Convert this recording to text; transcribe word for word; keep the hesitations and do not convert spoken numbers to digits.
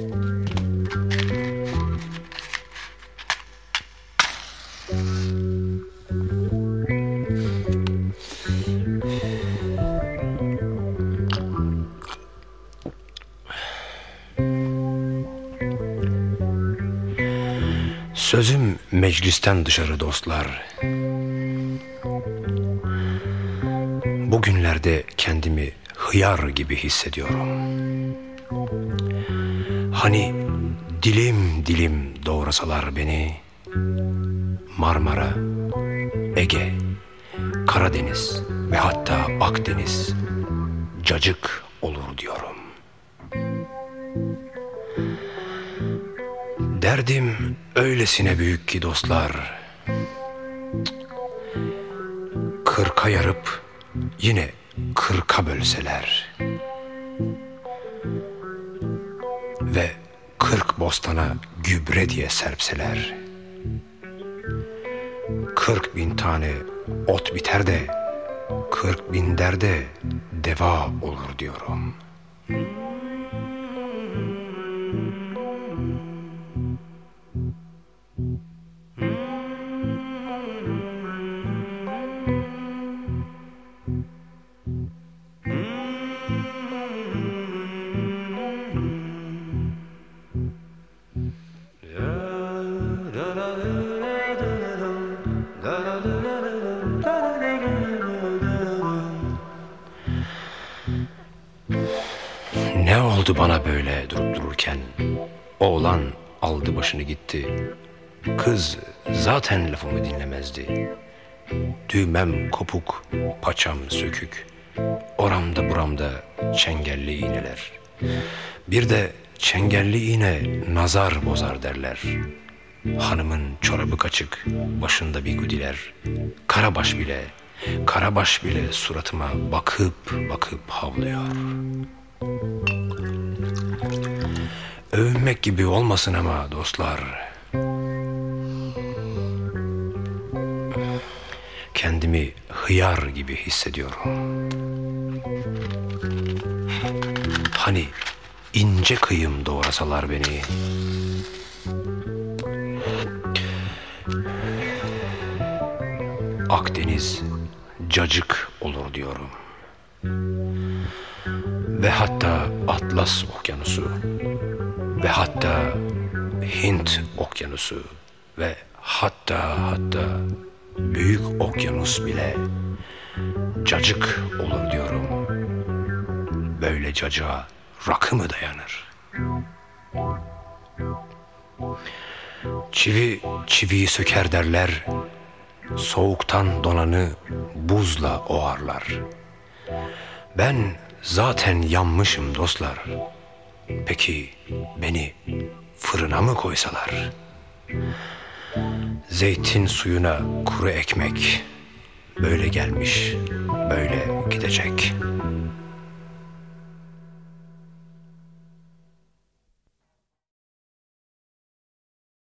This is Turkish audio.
Sözüm meclisten dışarı dostlar. Bugünlerde kendimi hıyar gibi hissediyorum. Hani dilim dilim doğrasalar beni, Marmara, Ege, Karadeniz ve hatta Akdeniz cacık olur diyorum. Derdim öylesine büyük ki dostlar, kırka yarıp yine kırka bölseler ve kırk bostana gübre diye serpseler, kırk bin tane ot biter de kırk bin derde deva olur diyorum. Ne oldu bana böyle durup dururken? Oğlan aldı başını gitti. Kız zaten lafımı dinlemezdi. Düğmem kopuk, paçam sökük. Oramda buramda çengelli iğneler. Bir de çengelli iğne nazar bozar derler. Hanımın çorabı kaçık, başında bigudiler. Karabaş bile, karabaş bile suratıma bakıp bakıp havlıyor. Övünmek gibi olmasın ama dostlar, kendimi hıyar gibi hissediyorum. Hani ince kıyım doğrasalar beni, Akdeniz cacık olur diyorum. Ve hatta Atlas Okyanusu ve hatta Hint Okyanusu ve hatta hatta Büyük Okyanus bile cacık olur diyorum. Böyle cacığa rakı mı dayanır? Çivi çiviyi söker derler, soğuktan donanı buzla oğarlar. Ben zaten yanmışım dostlar. Peki beni fırına mı koysalar? Zeytin suyuna kuru ekmek, böyle gelmiş, böyle gidecek.